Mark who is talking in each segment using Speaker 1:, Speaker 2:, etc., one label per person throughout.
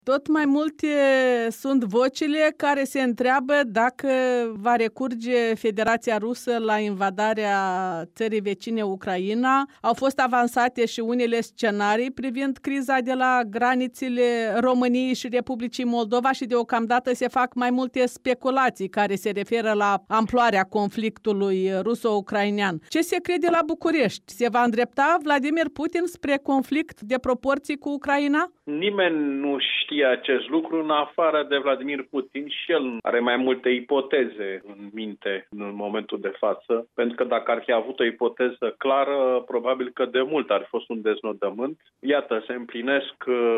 Speaker 1: Tot mai multe sunt vocile care se întreabă dacă va recurge Federația Rusă la invadarea țării vecine Ucraina. Au fost avansate și unele scenarii privind criza de la granițele României și Republicii Moldova și deocamdată se fac mai multe speculații care se referă la amploarea conflictului ruso-ucrainean. Ce se crede la București? Se va îndrepta Vladimir Putin spre conflict de proporții cu Ucraina?
Speaker 2: Nimeni nu știe acest lucru în afară de Vladimir Putin și el are mai multe ipoteze în minte în momentul de față, pentru că dacă ar fi avut o ipoteză clară, probabil că de mult ar fi fost un deznodământ. Iată, se împlinesc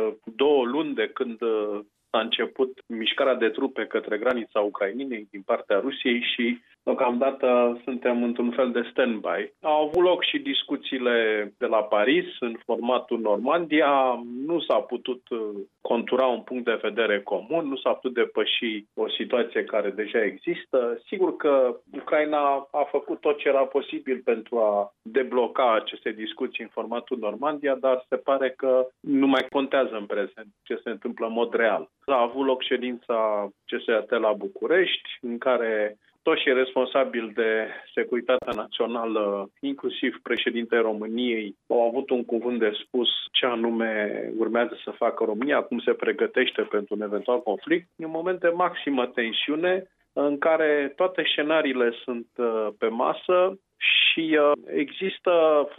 Speaker 2: 2 luni de când a început mișcarea de trupe către granița Ucrainei din partea Rusiei și deocamdată suntem într-un fel de stand-by. Au avut loc și discuțiile de la Paris în formatul Normandia. Nu s-a putut contura un punct de vedere comun, nu s-a putut depăși o situație care deja există. Sigur că Ucraina a făcut tot ce era posibil pentru a debloca aceste discuții în formatul Normandia, dar se pare că nu mai contează în prezent ce se întâmplă în mod real. A avut loc ședința CSAT la București, în care toți cei responsabili de securitatea națională, inclusiv președintele României, au avut un cuvânt de spus ce anume urmează să facă România, cum se pregătește pentru un eventual conflict. E un moment de maximă tensiune în care toate scenariile sunt pe masă și există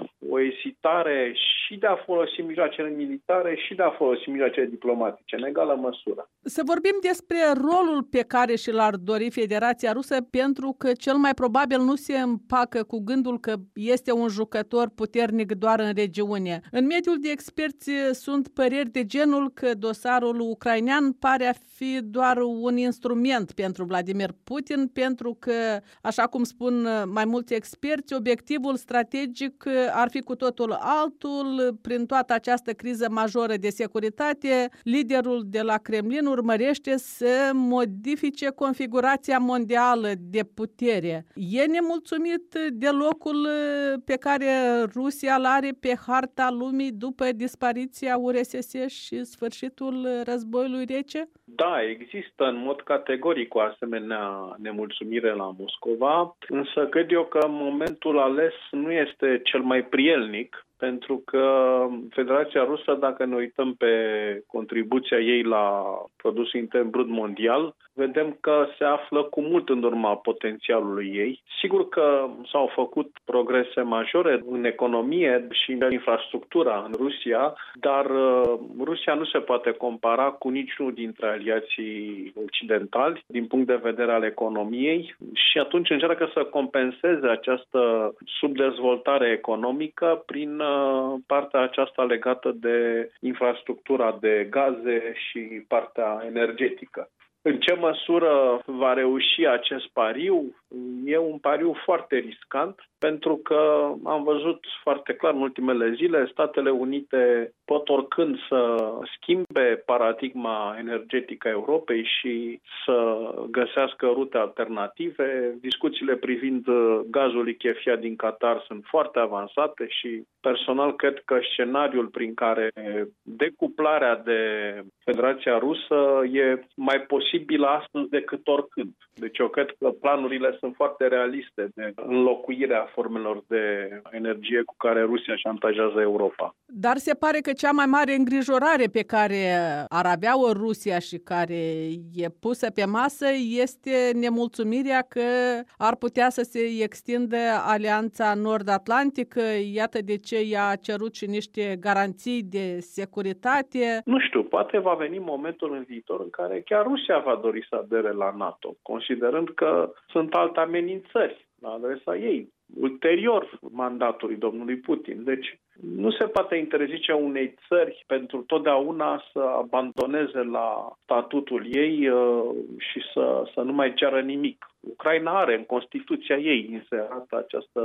Speaker 2: o ezitare și de a folosi mijloacele militare și de a folosi mijloacele diplomatice, în egală măsură.
Speaker 1: Să vorbim despre rolul pe care și l-ar dori Federația Rusă, pentru că cel mai probabil nu se împacă cu gândul că este un jucător puternic doar în regiune. În mediul de experți sunt păreri de genul că dosarul ucrainean pare a fi doar un instrument pentru Vladimir Putin, pentru că, așa cum spun mai mulți experți, obiectivul strategic ar fi cu totul altul. Prin toată această criză majoră de securitate, liderul de la Kremlin urmărește să modifice configurația mondială de putere. E nemulțumit de locul pe care Rusia îl are pe harta lumii după dispariția URSS și sfârșitul războiului rece?
Speaker 2: Da, există în mod categoric o asemenea nemulțumire la Moscova, însă cred eu că momentul ales nu este cel mai prielnic, pentru că Federația Rusă, dacă ne uităm pe contribuția ei la produsul intern brut mondial, vedem că se află cu mult în urma potențialului ei. Sigur că s-au făcut progrese majore în economie și în infrastructura în Rusia, dar Rusia nu se poate compara cu niciunul dintre aliații occidentali din punct de vedere al economiei și atunci încearcă să compenseze această subdezvoltare economică prin partea aceasta legată de infrastructura de gaze și partea energetică. În ce măsură va reuși acest pariu? E un pariu foarte riscant, pentru că am văzut foarte clar în ultimele zile, Statele Unite pot oricând să schimbe paradigma energetică a Europei și să găsească rute alternative. Discuțiile privind gazul lichefiat din Qatar sunt foarte avansate și personal cred că scenariul prin care decuplarea de Federația Rusă e mai posibilă astăzi decât oricând. Deci eu cred că planurile sunt foarte realiste de înlocuirea formelor de energie cu care Rusia șantajează Europa.
Speaker 1: Dar se pare că cea mai mare îngrijorare pe care ar avea-o Rusia și care e pusă pe masă este nemulțumirea că ar putea să se extindă Alianța Nord-Atlantică. Iată de ce ea a cerut și niște garanții de securitate.
Speaker 2: Nu știu, poate va veni momentul în viitor în care chiar Rusia va dori să adere la NATO, considerând că sunt alte amenințări la adresa ei, ulterior mandatului domnului Putin. Deci nu se poate interzice unei țări pentru totdeauna să abandoneze la statutul ei și să nu mai ceară nimic. Ucraina are în Constituția ei inserată această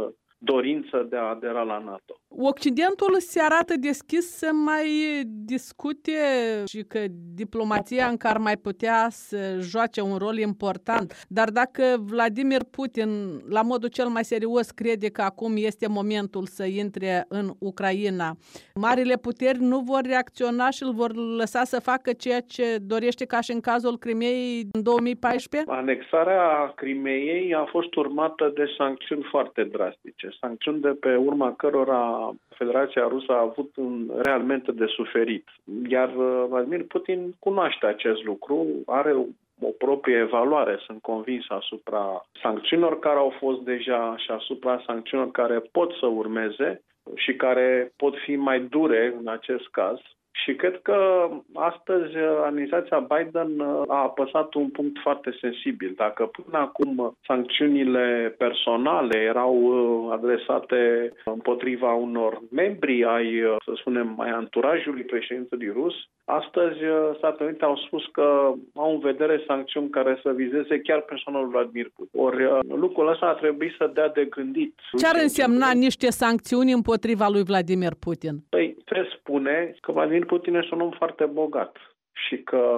Speaker 2: dorință de a adera la NATO.
Speaker 1: Occidentul se arată deschis să mai discute și că diplomația încă ar mai putea să joace un rol important. Dar dacă Vladimir Putin, la modul cel mai serios, crede că acum este momentul să intre în Ucraina, marile puteri nu vor reacționa și îl vor lăsa să facă ceea ce dorește, ca și în cazul Crimeei în 2014?
Speaker 2: Anexarea Crimeei a fost urmată de sancțiuni foarte drastice. Sancțiuni de pe urma cărora Federația Rusă a avut realmente de suferit. Iar Vladimir Putin cunoaște acest lucru, are o proprie evaluare, sunt convins, asupra sancțiunilor care au fost deja și asupra sancțiunilor care pot să urmeze și care pot fi mai dure în acest caz. Și cred că astăzi administrația Biden a apăsat un punct foarte sensibil. Dacă până acum sancțiunile personale erau adresate împotriva unor membri ai, să spunem, ai anturajului președintelui rus, astăzi Statele Unite au spus că au în vedere sancțiuni care să vizeze chiar personalul Vladimir Putin. Ori lucrul ăsta ar trebui să dea de gândit.
Speaker 1: Ce ar însemna niște sancțiuni împotriva lui Vladimir Putin?
Speaker 2: Păi, se spune că Vladimir Putin este un om foarte bogat și că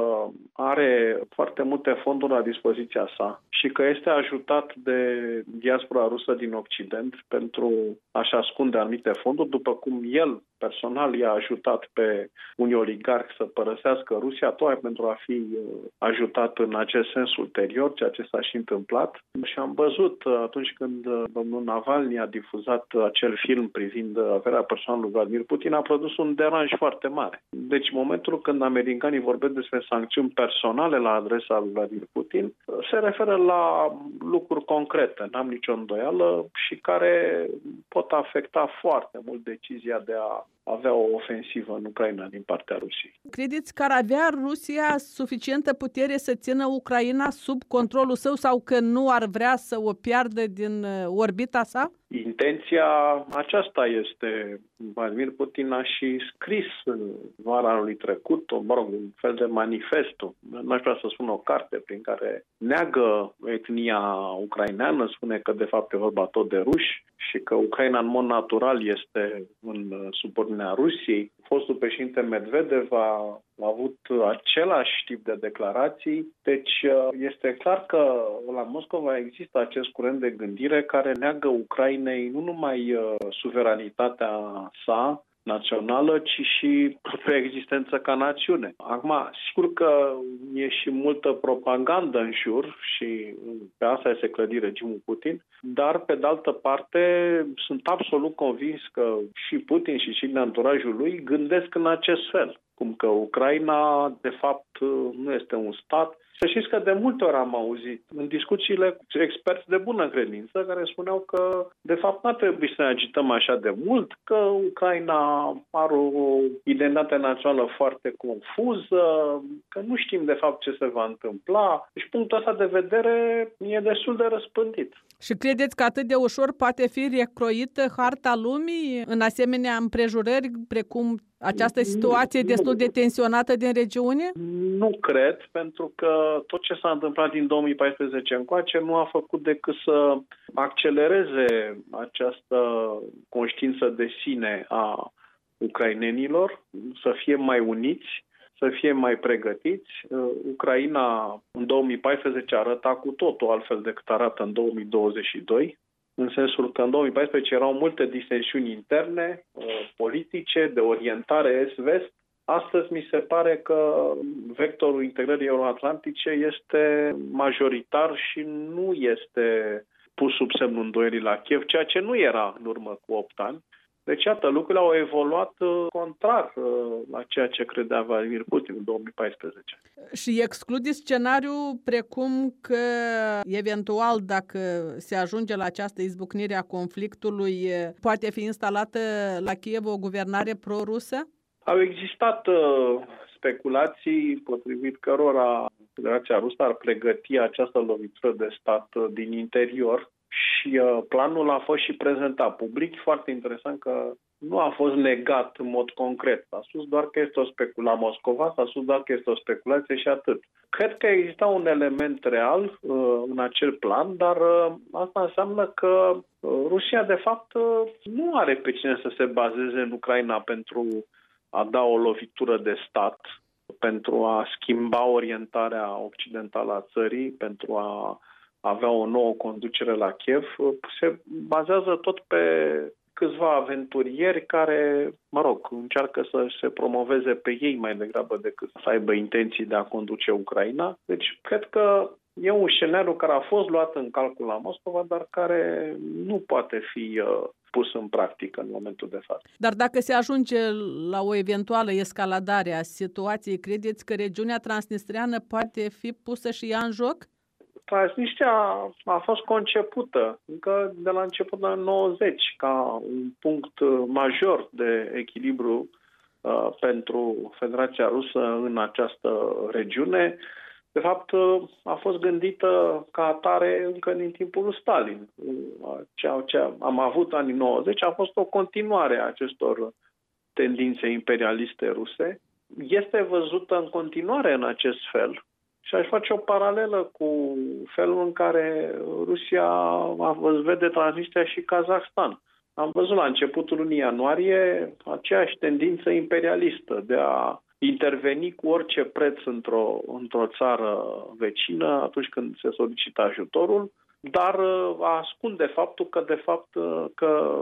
Speaker 2: are foarte multe fonduri la dispoziția sa și că este ajutat de diaspora rusă din Occident pentru a-și ascunde anumite fonduri, după cum el personal i-a ajutat pe unii oligarhi să părăsească Rusia, tocmai pentru a fi ajutat în acest sens ulterior, ceea ce s-a și întâmplat. Și am văzut atunci când domnul Navalny a difuzat acel film privind averea personală lui Vladimir Putin, a produs un deranj foarte mare. Deci, în momentul când americanii vorbesc despre sancțiuni personale la adresa lui Vladimir Putin, se referă la lucruri concrete, n-am nicio îndoială, și care pot afecta foarte mult decizia de a avea o ofensivă în Ucraina din partea Rusiei.
Speaker 1: Credeți că ar avea Rusia suficientă putere să țină Ucraina sub controlul său sau că nu ar vrea să o piardă din orbita sa?
Speaker 2: Intenția aceasta este. Vladimir Putin a și scris în vara anului trecut, un fel de manifestul, n-aș vrea să spun o carte, prin care neagă etnia ucraineană, spune că de fapt e vorba tot de ruși și că Ucraina în mod natural este în subordinea Rusiei. Fostul președinte Medvedev a avut același tip de declarații, deci este clar că la Moscova există acest curent de gândire care neagă Ucrainei nu numai suveranitatea sa națională, ci și preexistență ca națiune. Acum, sigur că e și multă propagandă în jur și pe asta este clădit regimul Putin, dar pe de altă parte sunt absolut convins că și Putin și cei din anturajul lui gândesc în acest fel, cum că Ucraina de fapt nu este un stat. Să știți că de multe ori am auzit în discuțiile cu experți de bună credință care spuneau că de fapt nu ar trebui să ne agităm așa de mult, că Ucraina are o identitate națională foarte confuză, că nu știm de fapt ce se va întâmpla. Deci punctul ăsta de vedere e destul de răspândit.
Speaker 1: Și credeți că atât de ușor poate fi recroită harta lumii în asemenea împrejurări precum această situație destul de tensionată din regiune?
Speaker 2: Nu cred, pentru că tot ce s-a întâmplat din 2014 încoace nu a făcut decât să accelereze această conștiință de sine a ucrainenilor, să fie mai uniți, să fie mai pregătiți. Ucraina în 2014 arăta cu totul altfel decât arată în 2022. În sensul că în 2014 erau multe disensiuni interne, politice, de orientare est-vest. Astăzi mi se pare că vectorul integrării euroatlantice este majoritar și nu este pus sub semnul îndoielii la Kiev, ceea ce nu era în urmă cu 8 ani. Deci, iată, lucrurile au evoluat contrar la ceea ce credea Vladimir Putin în 2014.
Speaker 1: Și excludeți scenariul precum că, eventual, dacă se ajunge la această izbucnire a conflictului, poate fi instalată la Kiev o guvernare pro-rusă?
Speaker 2: Au existat speculații potrivit cărora Federația Rusă ar pregăti această lovitură de stat din interior. Și planul a fost și prezentat public. Foarte interesant că nu a fost negat în mod concret. S-a spus doar că este o speculație. La Moscova s-a spus doar că este o speculație și atât. Cred că exista un element real în acel plan, dar asta înseamnă că Rusia, de fapt, nu are pe cine să se bazeze în Ucraina pentru a da o lovitură de stat, pentru a schimba orientarea occidentală a țării, pentru a avea o nouă conducere la Kiev. Se bazează tot pe câțiva aventurieri care, încearcă să se promoveze pe ei mai degrabă decât să aibă intenții de a conduce Ucraina. Deci, cred că e un scenariu care a fost luat în calcul la Moscova, dar care nu poate fi pus în practică în momentul de față.
Speaker 1: Dar dacă se ajunge la o eventuală escaladare a situației, credeți că regiunea transnistreană poate fi pusă și ea în joc?
Speaker 2: Transnistria a fost concepută încă de la începutul anului 90 ca un punct major de echilibru pentru Federația Rusă în această regiune. De fapt, a fost gândită ca atare încă din timpul lui Stalin. Ce am avut anii 90 a fost o continuare a acestor tendințe imperialiste ruse. Este văzută în continuare în acest fel. Și aș face o paralelă cu felul în care Rusia vede Transnistria și Kazahstan. Am văzut la începutul lunii ianuarie aceeași tendință imperialistă de a interveni cu orice preț într-o țară vecină atunci când se solicită ajutorul, dar a ascunde faptul că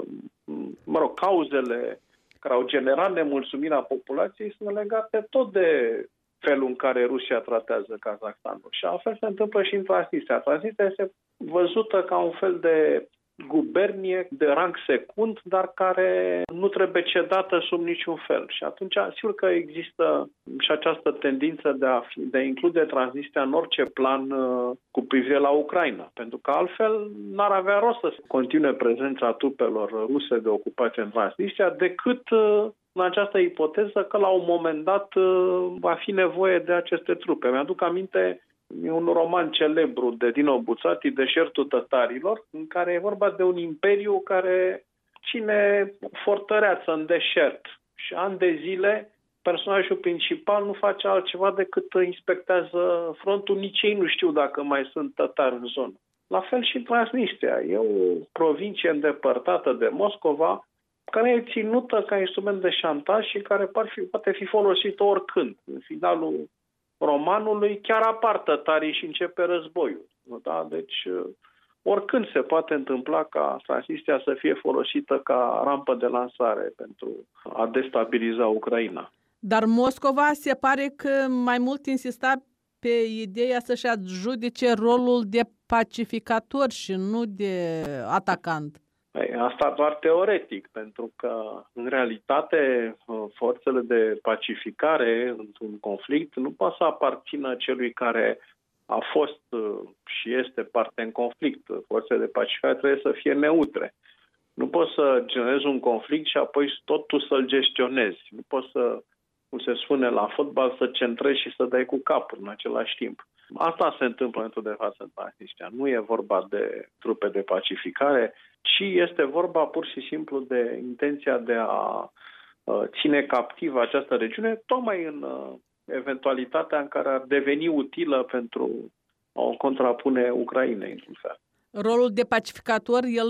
Speaker 2: cauzele care au generat nemulțumirea populației sunt legate tot de felul în care Rusia tratează Kazahstanul. Și altfel se întâmplă și în Transnistria. Transnistria este văzută ca un fel de gubernie de rang secund, dar care nu trebuie cedată sub niciun fel. Și atunci, sigur că există și această tendință de a include Transnistria în orice plan cu privire la Ucraina. Pentru că altfel n-ar avea rost să continue prezența trupelor ruse de ocupație în Transnistria decât în această ipoteză că la un moment dat va fi nevoie de aceste trupe. Mi-aduc aminte un roman celebru de Dino Buzzati, Deșertul tătarilor, în care e vorba de un imperiu care ține fortăreață în deșert. Și ani de zile personajul principal nu face altceva decât inspectează frontul, nici ei nu știu dacă mai sunt tătari în zonă. La fel și Transnistria. E o provincie îndepărtată de Moscova, care e ținută ca instrument de șantaj și care poate fi folosită oricând. În finalul romanului chiar apar tătarii și începe războiul. Da? Deci oricând se poate întâmpla ca Transnistria să fie folosită ca rampă de lansare pentru a destabiliza Ucraina.
Speaker 1: Dar Moscova se pare că mai mult insista pe ideea să-și adjudice rolul de pacificator și nu de atacant.
Speaker 2: Asta doar teoretic, pentru că, în realitate, forțele de pacificare într-un conflict nu pot să aparțină celui care a fost și este parte în conflict. Forțele de pacificare trebuie să fie neutre. Nu poți să generezi un conflict și apoi tot tu să-l gestionezi. Nu poți să, cum se spune la fotbal, să centrezi și să dai cu capul în același timp. Asta se întâmplă în momentul de față în Transnistria. Nu e vorba de trupe de pacificare, ci este vorba pur și simplu de intenția de a ține captivă această regiune, tocmai în eventualitatea în care ar deveni utilă pentru a o contrapune Ucrainei, într-un fel.
Speaker 1: Rolul de pacificator, el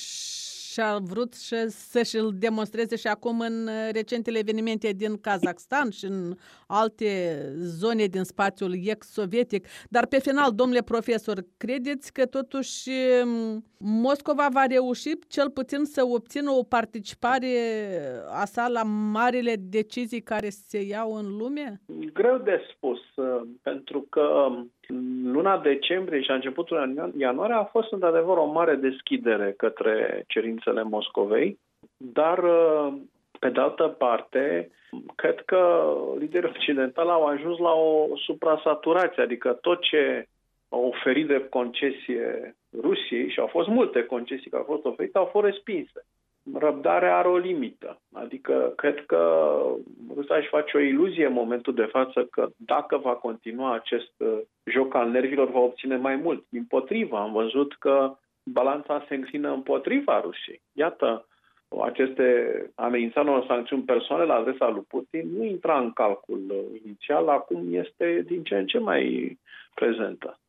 Speaker 1: și-a vrut să-și-l demonstreze și acum în recentele evenimente din Kazakhstan și în alte zone din spațiul ex-sovietic. Dar pe final, domnule profesor, credeți că totuși Moscova va reuși cel puțin să obțină o participare a sa la marile decizii care se iau în lume?
Speaker 2: Greu de spus, pentru că în luna decembrie și la începutul ianuarie a fost într-adevăr o mare deschidere către cerințele Moscovei, dar pe de altă parte cred că liderii occidentali au ajuns la o suprasaturație, adică tot ce au oferit de concesie Rusiei, și au fost multe concesii care au fost oferite, au fost respinse. Răbdarea are o limită. Adică cred că Rusia își face o iluzie în momentul de față că dacă va continua acest joc al nervilor, va obține mai mult. Dimpotrivă, am văzut că balanța se înclină împotriva Rusiei. Iată, aceste amenințări unor sancțiuni personale la adresa lui Putin nu intra în calcul inițial, acum este din ce în ce mai prezentă.